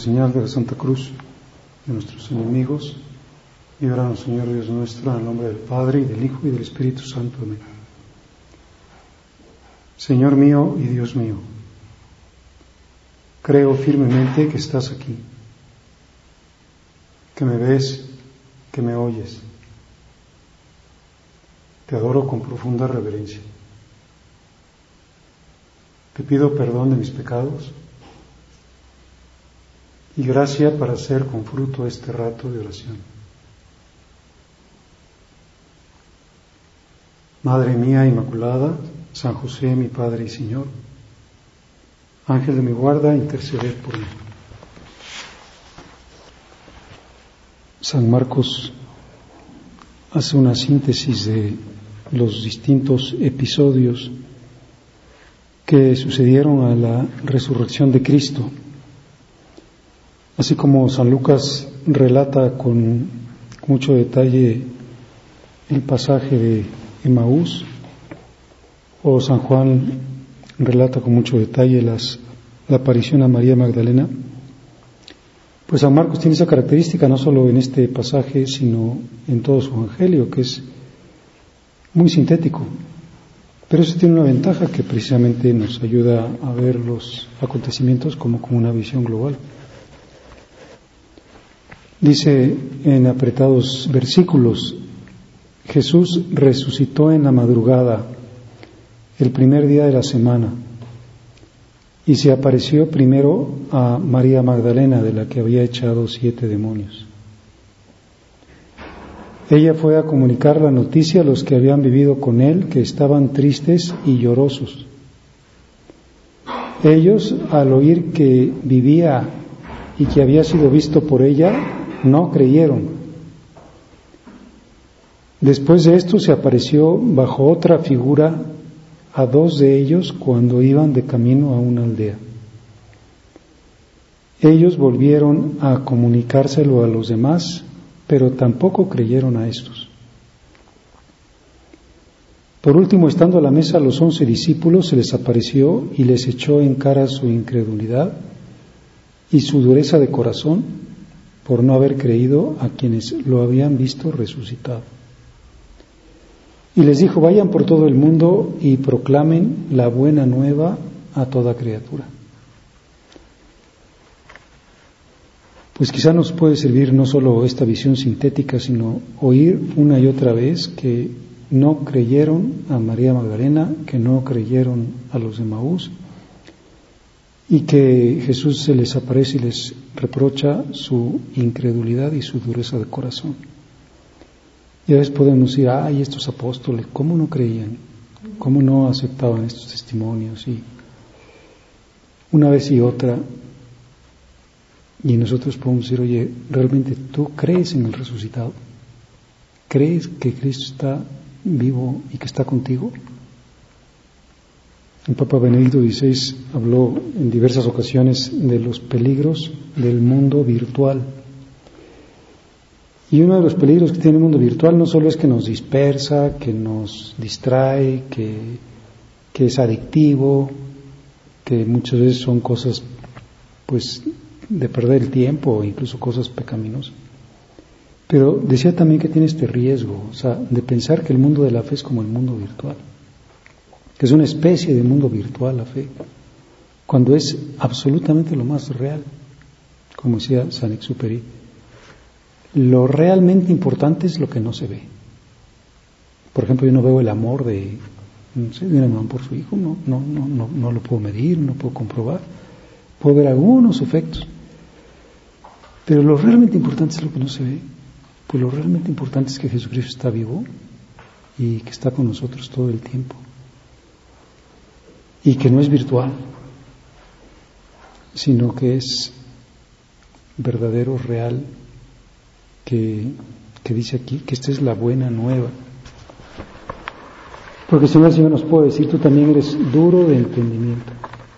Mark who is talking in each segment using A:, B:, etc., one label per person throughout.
A: señal de la Santa Cruz de nuestros enemigos, líbranos, Señor Dios nuestro, en el nombre del Padre, y del Hijo, y del Espíritu Santo. Amén. Señor mío y Dios mío, creo firmemente que estás aquí, que me ves, que me oyes. Te adoro con profunda reverencia. Te pido perdón de mis pecados y gracia para hacer con fruto este rato de oración. Madre mía Inmaculada, San José, mi Padre y Señor, Ángel de mi guarda, interceded por mí. San Marcos hace una síntesis de los distintos episodios que sucedieron a la resurrección de Cristo. Así como San Lucas relata con mucho detalle el pasaje de Emaús, o San Juan relata con mucho detalle la aparición a María Magdalena, pues San Marcos tiene esa característica no solo en este pasaje, sino en todo su evangelio, que es muy sintético. Pero eso tiene una ventaja, que precisamente nos ayuda a ver los acontecimientos como una visión global. Dice en apretados versículos: Jesús resucitó en la madrugada, el primer día de la semana, y se apareció primero a María Magdalena, de la que había echado 7 demonios. Ella fue a comunicar la noticia a los que habían vivido con él, que estaban tristes y llorosos. Ellos, al oír que vivía y que había sido visto por ella, no creyeron. Después de esto se apareció bajo otra figura a 2 de ellos cuando iban de camino a una aldea. Ellos volvieron a comunicárselo a los demás, pero tampoco creyeron a estos. Por último, estando a la mesa los 11 discípulos, se les apareció y les echó en cara su incredulidad y su dureza de corazón por no haber creído a quienes lo habían visto resucitado. Y les dijo: vayan por todo el mundo y proclamen la buena nueva a toda criatura. Pues quizá nos puede servir no solo esta visión sintética, sino oír una y otra vez que no creyeron a María Magdalena, que no creyeron a los de Emaús, y que Jesús se les aparece y les reprocha su incredulidad y su dureza de corazón. Y a veces podemos decir: ay, estos apóstoles, ¿cómo no creían? ¿Cómo no aceptaban estos testimonios? Y una vez y otra, y nosotros podemos decir: oye, ¿realmente tú crees en el resucitado? ¿Crees que Cristo está vivo y que está contigo? El Papa Benedicto XVI habló en diversas ocasiones de los peligros del mundo virtual. Y uno de los peligros que tiene el mundo virtual no solo es que nos dispersa, que nos distrae, que es adictivo, que muchas veces son cosas pues de perder el tiempo o incluso cosas pecaminosas. Pero decía también que tiene este riesgo, o sea, de pensar que el mundo de la fe es como el mundo virtual, que es una especie de mundo virtual la fe, cuando es absolutamente lo más real. Como decía Saint-Exupéry, lo realmente importante es lo que no se ve. Por ejemplo, yo no veo el amor de una mamá por su hijo, no lo puedo medir, no puedo comprobar. Puedo ver algunos efectos, pero lo realmente importante es lo que no se ve. Pues lo realmente importante es que Jesucristo está vivo y que está con nosotros todo el tiempo, y que no es virtual, sino que es verdadero, real, que dice aquí que esta es la buena nueva. Porque si no, el Señor nos puede decir: tú también eres duro de entendimiento.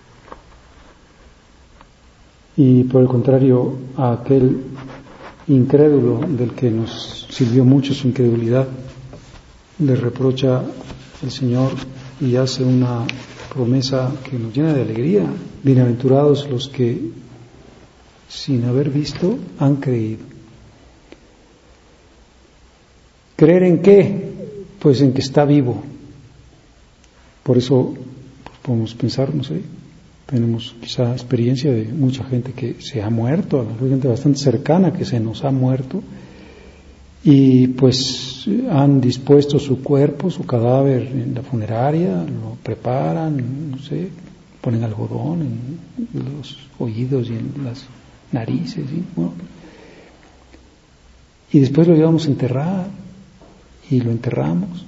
A: Y por el contrario, a aquel incrédulo del que nos sirvió mucho su incredulidad, le reprocha el Señor y hace una promesa que nos llena de alegría. Bienaventurados los que sin haber visto, han creído. ¿Creer en qué? Pues en que está vivo. Por eso pues, podemos pensar, no sé, tenemos quizá experiencia de mucha gente que se ha muerto, gente bastante cercana que se nos ha muerto, y pues han dispuesto su cuerpo, su cadáver en la funeraria, lo preparan, no sé, ponen algodón en los oídos y en las narices, ¿sí? Bueno, y después lo llevamos a enterrar y lo enterramos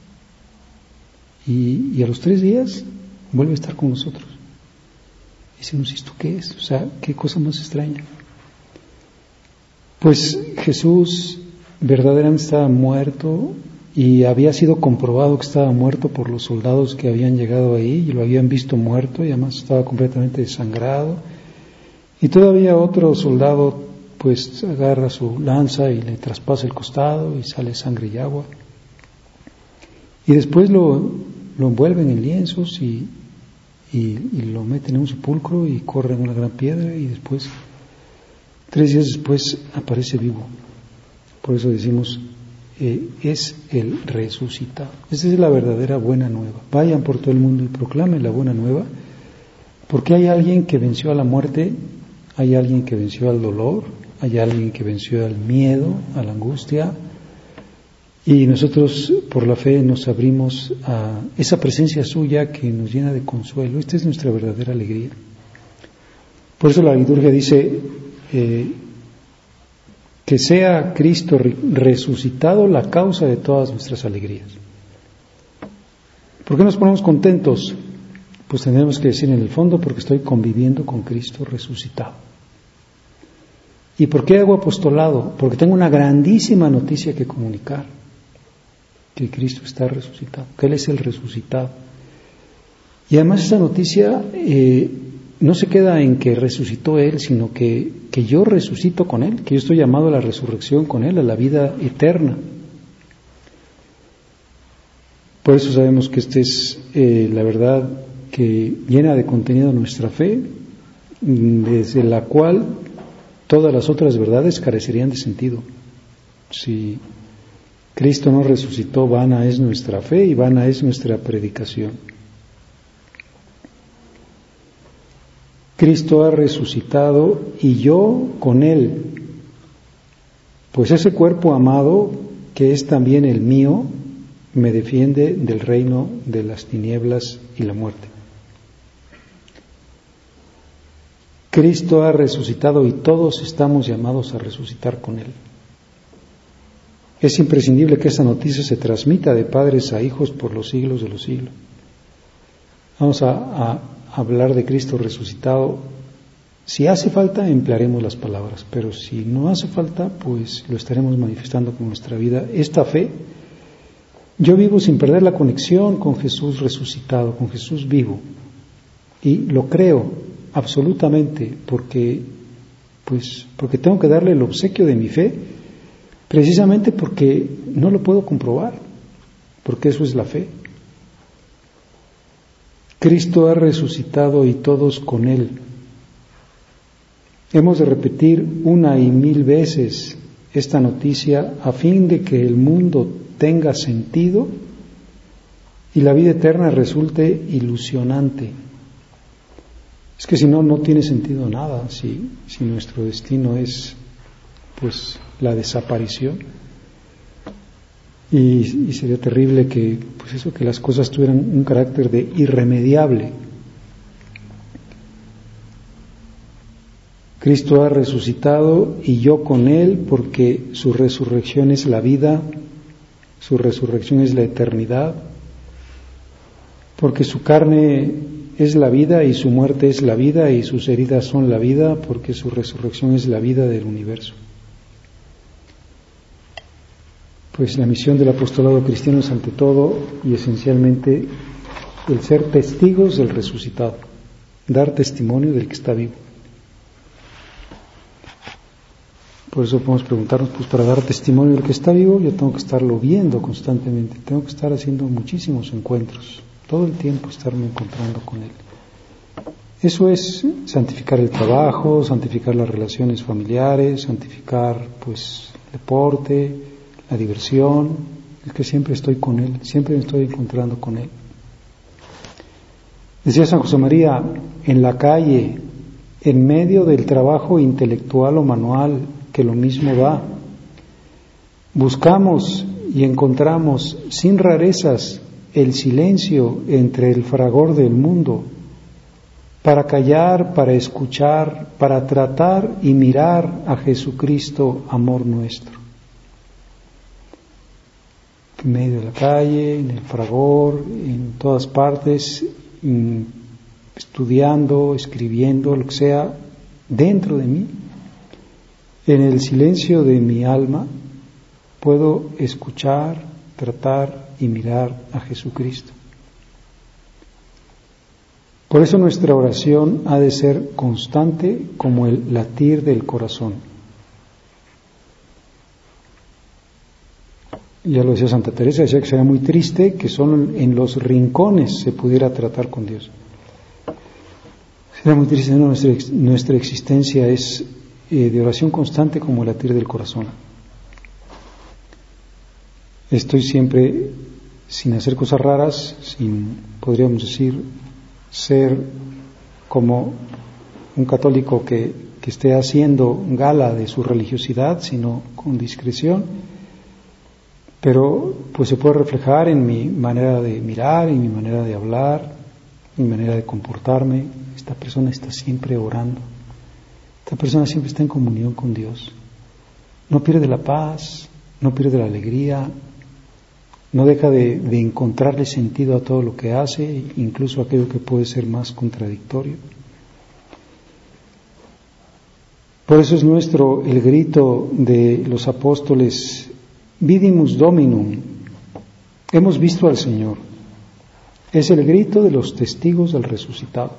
A: y a los 3 días vuelve a estar con nosotros. Y decimos, ¿esto qué es? O sea, qué cosa más extraña. Pues Jesús verdaderamente estaba muerto y había sido comprobado que estaba muerto por los soldados que habían llegado ahí y lo habían visto muerto y además estaba completamente desangrado. Y todavía otro soldado pues agarra su lanza y le traspasa el costado y sale sangre y agua. Y después lo envuelven en lienzos y lo meten en un sepulcro y corren una gran piedra y después, 3 días después, aparece vivo. Por eso decimos, es el resucitado. Esa es la verdadera buena nueva. Vayan por todo el mundo y proclamen la buena nueva, porque hay alguien que venció a la muerte, hay alguien que venció al dolor, hay alguien que venció al miedo, a la angustia, y nosotros por la fe nos abrimos a esa presencia suya que nos llena de consuelo. Esta es nuestra verdadera alegría. Por eso la liturgia dice que sea Cristo resucitado la causa de todas nuestras alegrías. ¿Por qué nos ponemos contentos? Pues tendremos que decir en el fondo, porque estoy conviviendo con Cristo resucitado. ¿Y por qué hago apostolado? Porque tengo una grandísima noticia que comunicar, que Cristo está resucitado, que Él es el resucitado. Y además esa noticia no se queda en que resucitó Él, sino que yo resucito con Él, que yo estoy llamado a la resurrección con Él, a la vida eterna. Por eso sabemos que esta es la verdad que llena de contenido nuestra fe, desde la cual todas las otras verdades carecerían de sentido. Si Cristo no resucitó, vana es nuestra fe y vana es nuestra predicación. Cristo ha resucitado y yo con Él, pues ese cuerpo amado, que es también el mío, me defiende del reino de las tinieblas y la muerte. Cristo ha resucitado y todos estamos llamados a resucitar con Él. Es imprescindible que esa noticia se transmita de padres a hijos por los siglos de los siglos. Vamos a hablar de Cristo resucitado. Si hace falta, emplearemos las palabras, pero si no hace falta, pues lo estaremos manifestando con nuestra vida. Esta fe, yo vivo sin perder la conexión con Jesús resucitado, con Jesús vivo, y lo creo absolutamente porque tengo que darle el obsequio de mi fe, precisamente porque no lo puedo comprobar, porque eso es la fe. Cristo ha resucitado y todos con Él. Hemos de repetir 1 y 1000 veces esta noticia a fin de que el mundo tenga sentido y la vida eterna resulte ilusionante. Es que si no, no tiene sentido nada, si nuestro destino es pues la desaparición. Y sería terrible que las cosas tuvieran un carácter de irremediable. Cristo ha resucitado y yo con Él, porque su resurrección es la vida, su resurrección es la eternidad, porque su carne es la vida y su muerte es la vida y sus heridas son la vida, porque su resurrección es la vida del universo. Pues la misión del apostolado cristiano es ante todo y esencialmente el ser testigos del resucitado, dar testimonio del que está vivo. Por eso podemos preguntarnos, pues para dar testimonio del que está vivo yo tengo que estarlo viendo constantemente, tengo que estar haciendo muchísimos encuentros, todo el tiempo estarme encontrando con Él. Eso es santificar el trabajo, santificar las relaciones familiares, santificar pues el deporte, la diversión. Es que siempre estoy con Él, siempre me estoy encontrando con Él. Decía San José María, en la calle, en medio del trabajo intelectual o manual, que lo mismo da, buscamos y encontramos sin rarezas el silencio entre el fragor del mundo, para callar, para escuchar, para tratar y mirar a Jesucristo, amor nuestro. En medio de la calle, en el fragor, en todas partes, estudiando, escribiendo, lo que sea, dentro de mí, en el silencio de mi alma, puedo escuchar, tratar y mirar a Jesucristo. Por eso nuestra oración ha de ser constante como el latir del corazón. Ya lo decía Santa Teresa, decía que sería muy triste que solo en los rincones se pudiera tratar con Dios. Sería muy triste, ¿no? Nuestra existencia es de oración constante como el latir del corazón. Estoy siempre sin hacer cosas raras, sin, podríamos decir, ser como un católico que esté haciendo gala de su religiosidad, sino con discreción, pero pues se puede reflejar en mi manera de mirar, en mi manera de hablar, en mi manera de comportarme. Esta persona está siempre orando, esta persona siempre está en comunión con Dios, no pierde la paz, no pierde la alegría, no deja de encontrarle sentido a todo lo que hace, incluso aquello que puede ser más contradictorio. Por eso es nuestro el grito de los apóstoles, Vidimus Dominum, hemos visto al Señor. Es el grito de los testigos del resucitado.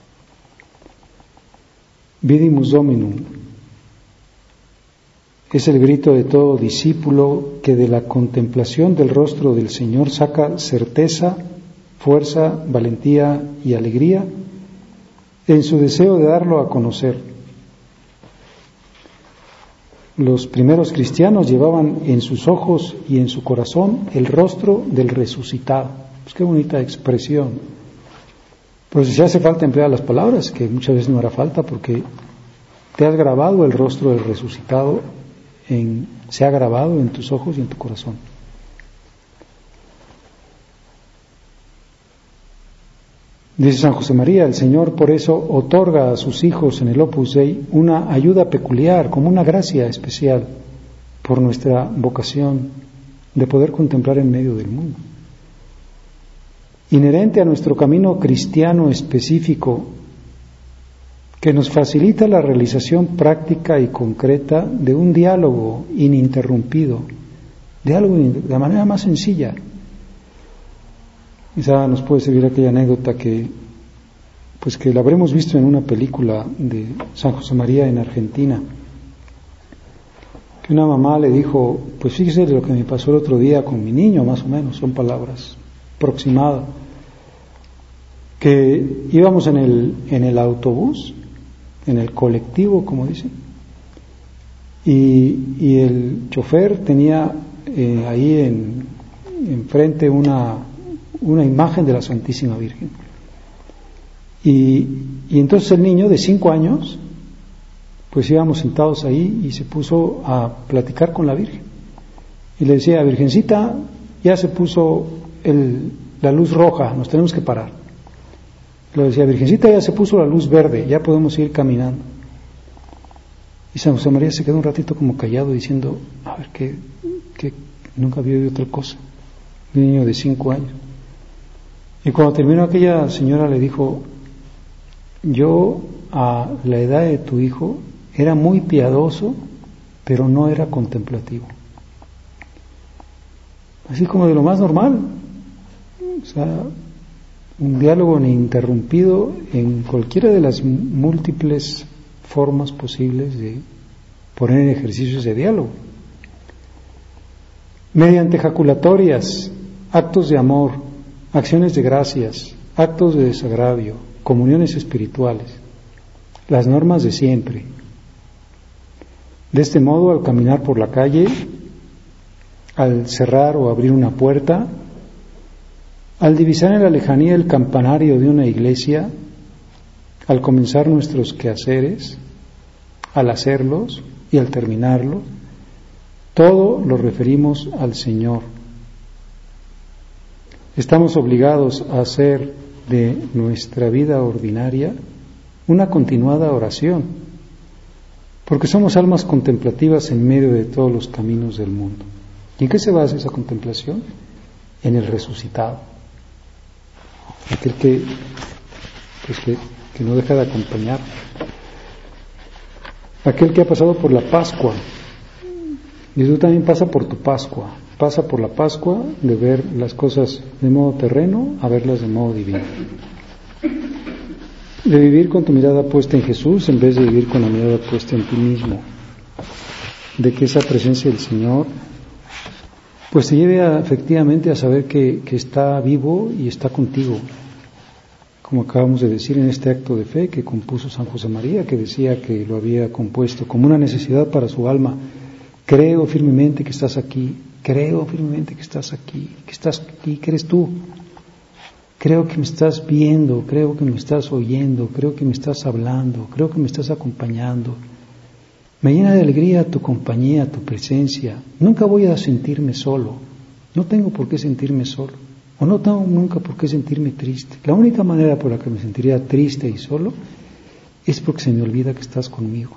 A: Vidimus Dominum. Es el grito de todo discípulo que de la contemplación del rostro del Señor saca certeza, fuerza, valentía y alegría en su deseo de darlo a conocer. Los primeros cristianos llevaban en sus ojos y en su corazón el rostro del resucitado. Pues qué bonita expresión. Pues si hace falta emplear las palabras, que muchas veces no hará falta porque te has grabado el rostro del resucitado, se ha grabado en tus ojos y en tu corazón. Dice San José María, el Señor por eso otorga a sus hijos en el Opus Dei una ayuda peculiar, como una gracia especial, por nuestra vocación de poder contemplar en medio del mundo. Inherente a nuestro camino cristiano específico, que nos facilita la realización práctica y concreta de un diálogo ininterrumpido, diálogo de la manera más sencilla. Quizá nos puede servir aquella anécdota que la habremos visto en una película de San José María en Argentina, que una mamá le dijo, pues fíjese lo que me pasó el otro día con mi niño, más o menos, son palabras aproximadas, que íbamos en el autobús, en el colectivo, como dicen, y el chofer tenía ahí enfrente una imagen de la Santísima Virgen. Y entonces el niño de 5 años, pues íbamos sentados ahí y se puso a platicar con la Virgen. Y le decía, Virgencita, ya se puso la luz roja, nos tenemos que parar. Le decía, Virgencita, ya se puso la luz verde, ya podemos ir caminando. Y San José María se quedó un ratito como callado diciendo, a ver, que nunca había oído otra cosa. Un niño de 5 años. Y cuando terminó aquella señora le dijo, yo a la edad de tu hijo era muy piadoso, pero no era contemplativo. Así como de lo más normal. O sea, un diálogo ininterrumpido en cualquiera de las múltiples formas posibles de poner en ejercicio ese diálogo. Mediante jaculatorias, actos de amor, acciones de gracias, actos de desagravio, comuniones espirituales, las normas de siempre. De este modo, al caminar por la calle, al cerrar o abrir una puerta, al divisar en la lejanía el campanario de una iglesia, al comenzar nuestros quehaceres, al hacerlos y al terminarlos, todo lo referimos al Señor. Estamos obligados a hacer de nuestra vida ordinaria una continuada oración, porque somos almas contemplativas en medio de todos los caminos del mundo. ¿Y en qué se basa esa contemplación? En el resucitado, aquel que no deja de acompañar, aquel que ha pasado por la Pascua. Y tú también pasa por tu Pascua, pasa por la Pascua de ver las cosas de modo terreno a verlas de modo divino, de vivir con tu mirada puesta en Jesús en vez de vivir con la mirada puesta en ti mismo, de que esa presencia del Señor pues te lleve efectivamente a saber que está vivo y está contigo, como acabamos de decir en este acto de fe que compuso San José María, que decía que lo había compuesto como una necesidad para su alma. Creo firmemente que estás aquí, creo firmemente que estás aquí, que eres tú. Creo que me estás viendo, creo que me estás oyendo, creo que me estás hablando, creo que me estás acompañando. Me llena de alegría tu compañía, tu presencia. Nunca voy a sentirme solo, no tengo por qué sentirme solo, o no tengo nunca por qué sentirme triste. La única manera por la que me sentiría triste y solo es porque se me olvida que estás conmigo.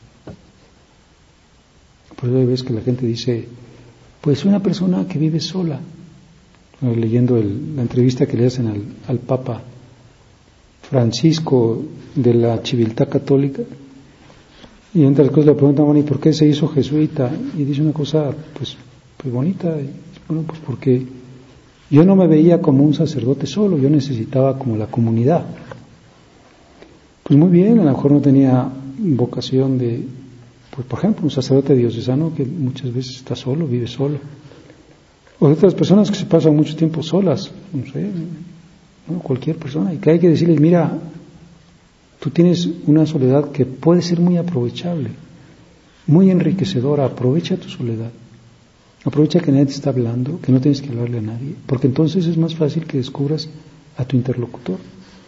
A: Por eso ves que la gente dice, pues una persona que vive sola, leyendo la entrevista que le hacen al Papa Francisco de la Civiltà Católica, y entre las cosas le preguntan, bueno, ¿y por qué se hizo jesuita? Y dice una cosa pues bonita, bueno, pues porque yo no me veía como un sacerdote solo, yo necesitaba como la comunidad. Pues muy bien, a lo mejor no tenía vocación de, pues por ejemplo, un sacerdote diocesano que muchas veces está solo, vive solo. O otras personas que se pasan mucho tiempo solas, no sé, cualquier persona, y que hay que decirles, mira, tú tienes una soledad que puede ser muy aprovechable, muy enriquecedora, aprovecha tu soledad, aprovecha que nadie te está hablando, que no tienes que hablarle a nadie, porque entonces es más fácil que descubras a tu interlocutor.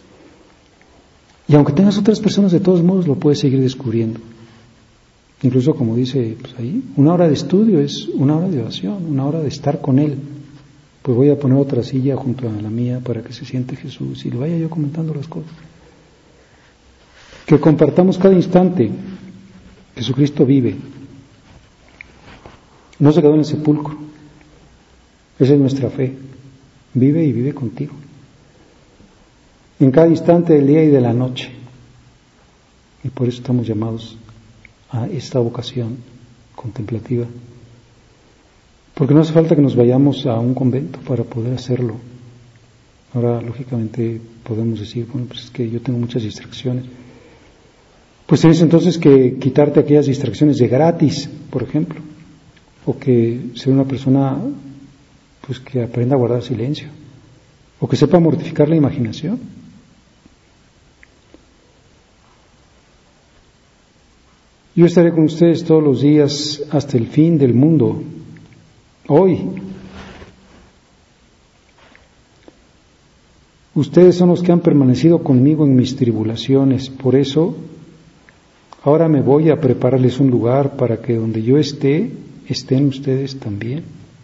A: Y aunque tengas otras personas, de todos modos lo puedes seguir descubriendo. Incluso como dice pues ahí, una hora de estudio es una hora de oración, una hora de estar con Él. Pues voy a poner otra silla junto a la mía para que se siente Jesús y le vaya yo comentando las cosas. Que compartamos cada instante. Jesucristo vive. No se quedó en el sepulcro. Esa es nuestra fe. Vive y vive contigo. En cada instante del día y de la noche. Y por eso estamos llamados a esta vocación contemplativa. Porque no hace falta que nos vayamos a un convento para poder hacerlo. Ahora, lógicamente, podemos decir, bueno, pues es que yo tengo muchas distracciones. Pues tienes entonces que quitarte aquellas distracciones de gratis, por ejemplo. O que sea una persona pues que aprenda a guardar silencio. O que sepa mortificar la imaginación. Yo estaré con ustedes todos los días hasta el fin del mundo. Hoy. Ustedes son los que han permanecido conmigo en mis tribulaciones. Por eso, ahora me voy a prepararles un lugar para que donde yo esté, estén ustedes también.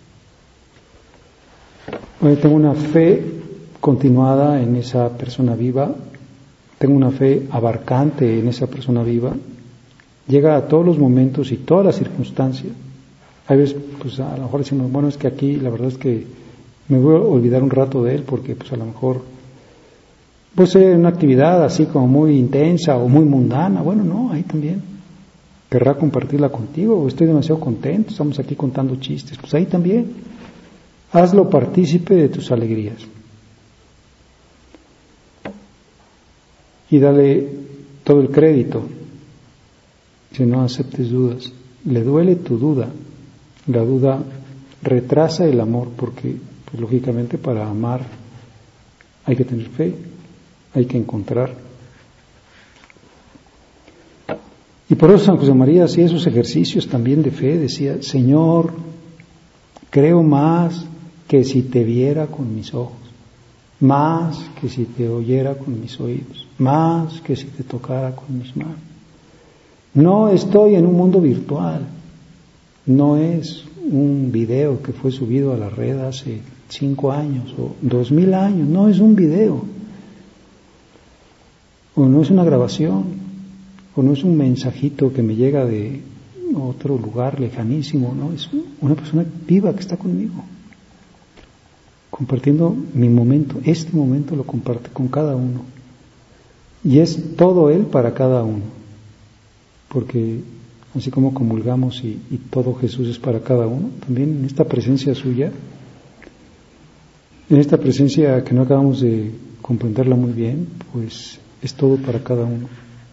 A: Hoy tengo una fe continuada en esa persona viva. Tengo una fe abarcante en esa persona viva. Llega a todos los momentos y todas las circunstancias. Hay veces, pues a lo mejor decimos, bueno, es que aquí la verdad es que me voy a olvidar un rato de él porque pues a lo mejor puede ser una actividad así como muy intensa o muy mundana. Bueno, no, ahí también querrá compartirla contigo, o estoy demasiado contento, estamos aquí contando chistes, pues ahí también hazlo partícipe de tus alegrías y dale todo el crédito. Si no aceptes dudas, le duele tu duda. La duda retrasa el amor porque, pues, lógicamente, para amar hay que tener fe. hay que encontrar. Y por eso San José María hacía esos ejercicios también de fe, decía: Señor, creo más que si te viera con mis ojos, más que si te oyera con mis oídos, más que si te tocara con mis manos. No estoy en un mundo virtual, no es un video que fue subido a la red hace 5 años o 2000 años, no es un video, o no es una grabación, o no es un mensajito que me llega de otro lugar lejanísimo, no, es una persona viva que está conmigo, compartiendo mi momento. Este momento lo comparte con cada uno, y es todo Él para cada uno, porque así como comulgamos y todo Jesús es para cada uno, también en esta presencia suya, en esta presencia que no acabamos de comprenderla muy bien, pues es todo para cada uno.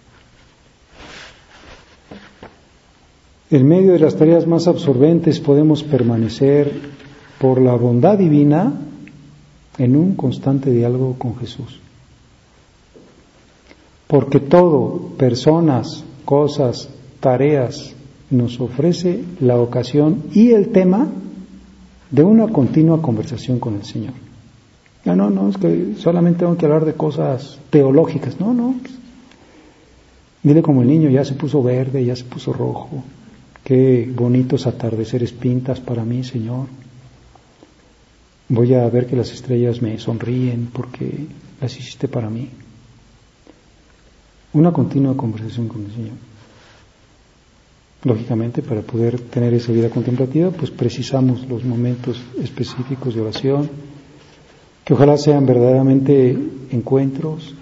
A: En medio de las tareas más absorbentes podemos permanecer, por la bondad divina, en un constante diálogo con Jesús. Porque todo, personas, cosas, tareas, nos ofrece la ocasión y el tema de una continua conversación con el Señor. No, es que solamente tengo que hablar de cosas teológicas. No. Dile como el niño: ya se puso verde, ya se puso rojo. Qué bonitos atardeceres pintas para mí, Señor. Voy a ver que las estrellas me sonríen porque las hiciste para mí. Una continua conversación con el Señor. Lógicamente, para poder tener esa vida contemplativa, pues precisamos los momentos específicos de oración, que ojalá sean verdaderamente encuentros,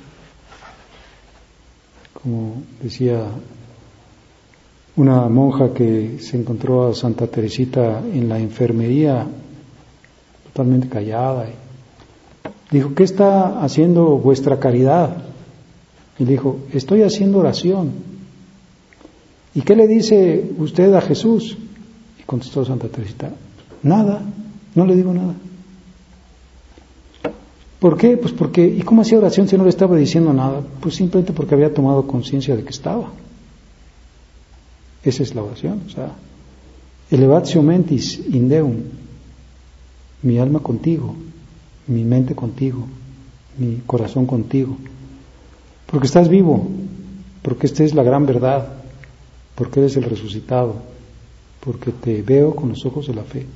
A: como decía una monja que se encontró a Santa Teresita en la enfermería, totalmente callada, y dijo: ¿qué está haciendo vuestra caridad? Y dijo: estoy haciendo oración. ¿Y qué le dice usted a Jesús? Y contestó Santa Teresita: nada, no le digo nada. ¿Por qué? Pues porque, ¿y cómo hacía oración si no le estaba diciendo nada? Pues simplemente porque había tomado conciencia de que estaba. Esa es la oración, o sea, elevatio mentis in Deum, mi alma contigo, mi mente contigo, mi corazón contigo, porque estás vivo, porque esta es la gran verdad, porque eres el resucitado, porque te veo con los ojos de la fe.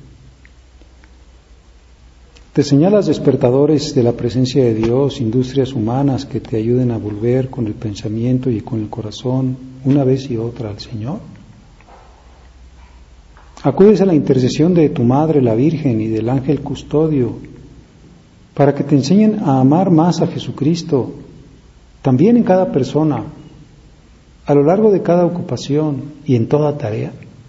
A: Te señalas despertadores de la presencia de Dios, industrias humanas que te ayuden a volver con el pensamiento y con el corazón una vez y otra al Señor. Acudes a la intercesión de tu Madre, la Virgen, y del ángel custodio, para que te enseñen a amar más a Jesucristo, también en cada persona, a lo largo de cada ocupación y en toda tarea.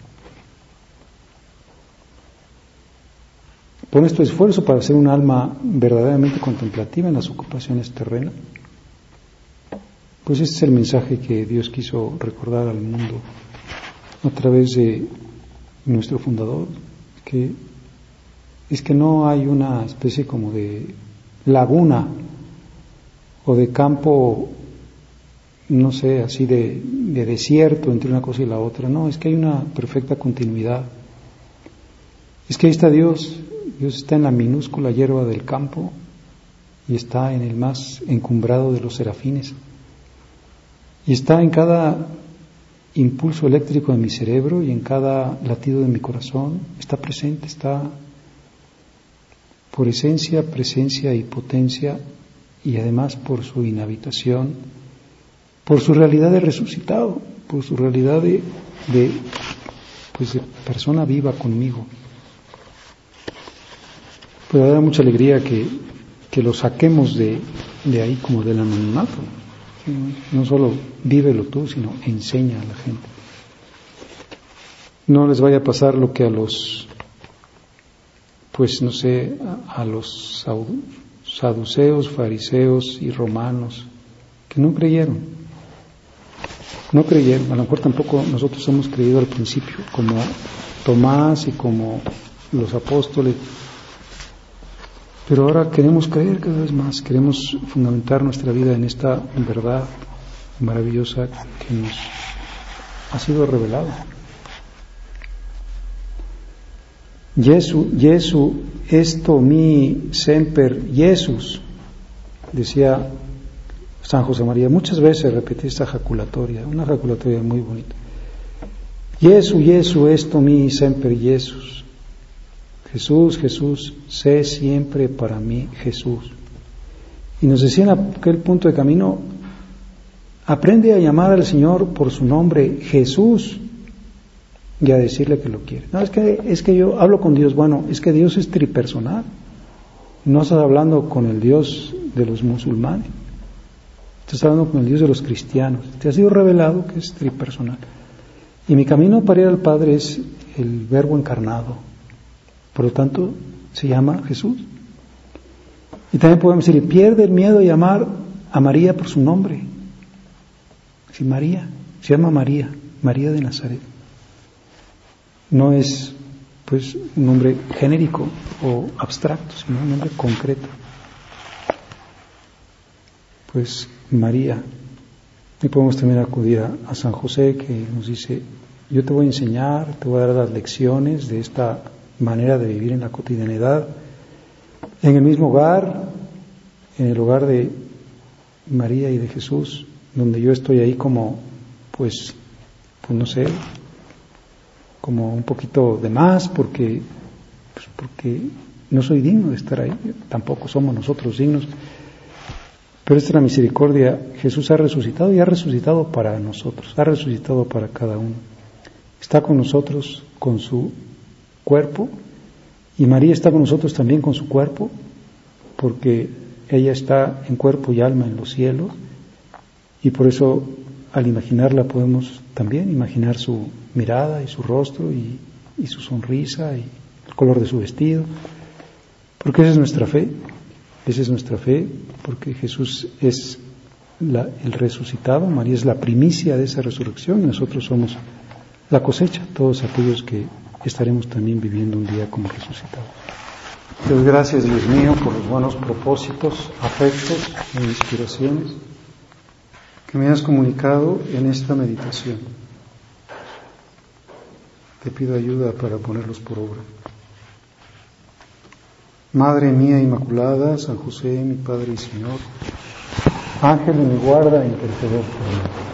A: Pones tu esfuerzo para ser un alma verdaderamente contemplativa en las ocupaciones terrenas. Pues ese es el mensaje que Dios quiso recordar al mundo a través de nuestro fundador, que es que no hay una especie como de laguna o de campo, no sé, así de desierto entre una cosa y la otra. No, es que hay una perfecta continuidad. Es que ahí está Dios. Dios está en la minúscula hierba del campo y está en el más encumbrado de los serafines. Y está en cada impulso eléctrico de mi cerebro y en cada latido de mi corazón. Está presente, está por esencia, presencia y potencia, y además por su inhabitación, por su realidad de resucitado, por su realidad de persona viva conmigo. Pues da mucha alegría que lo saquemos de ahí como del anonimato. No solo vívelo tú, sino enseña a la gente. No les vaya a pasar lo que a los, a los saduceos, fariseos y romanos, que no creyeron. A lo mejor tampoco nosotros hemos creído al principio, como Tomás y como los apóstoles. Pero ahora queremos creer cada vez más, queremos fundamentar nuestra vida en esta verdad maravillosa que nos ha sido revelada. Jesu esto mi semper Jesus, decía San José María. Muchas veces repetí esta jaculatoria, una jaculatoria muy bonita. Jesu esto mi semper Jesus. Jesús, sé siempre para mí Jesús. Y nos decía en aquel punto de camino, aprende a llamar al Señor por su nombre Jesús y a decirle que lo quiere. No, es que yo hablo con Dios. Bueno, es que Dios es tripersonal. No estás hablando con el Dios de los musulmanes. Estás hablando con el Dios de los cristianos. Te ha sido revelado que es tripersonal. Y mi camino para ir al Padre es el Verbo encarnado. Por lo tanto, se llama Jesús. Y también podemos decir, pierde el miedo a llamar a María por su nombre. Sí, María, se llama María, María de Nazaret. No es pues un nombre genérico o abstracto, sino un nombre concreto. Pues María. Y podemos también acudir a San José, que nos dice, yo te voy a enseñar, te voy a dar las lecciones de esta manera de vivir en la cotidianidad, en el mismo hogar, en el hogar de María y de Jesús, donde yo estoy ahí como, pues no sé, como un poquito de más, porque no soy digno de estar ahí, tampoco somos nosotros dignos, pero esta es la misericordia. Jesús ha resucitado y ha resucitado para nosotros, ha resucitado para cada uno, está con nosotros con su cuerpo, y María está con nosotros también con su cuerpo, porque ella está en cuerpo y alma en los cielos, y por eso al imaginarla podemos también imaginar su mirada y su rostro y su sonrisa y el color de su vestido, porque esa es nuestra fe, porque Jesús es el resucitado, María es la primicia de esa resurrección y nosotros somos la cosecha, todos aquellos que estaremos también viviendo un día como resucitados. Dios, gracias, Dios mío, por los buenos propósitos, afectos e inspiraciones que me has comunicado en esta meditación. Te pido ayuda para ponerlos por obra. Madre mía Inmaculada, San José, mi Padre y Señor, Ángel de mi guarda, interceded por mí.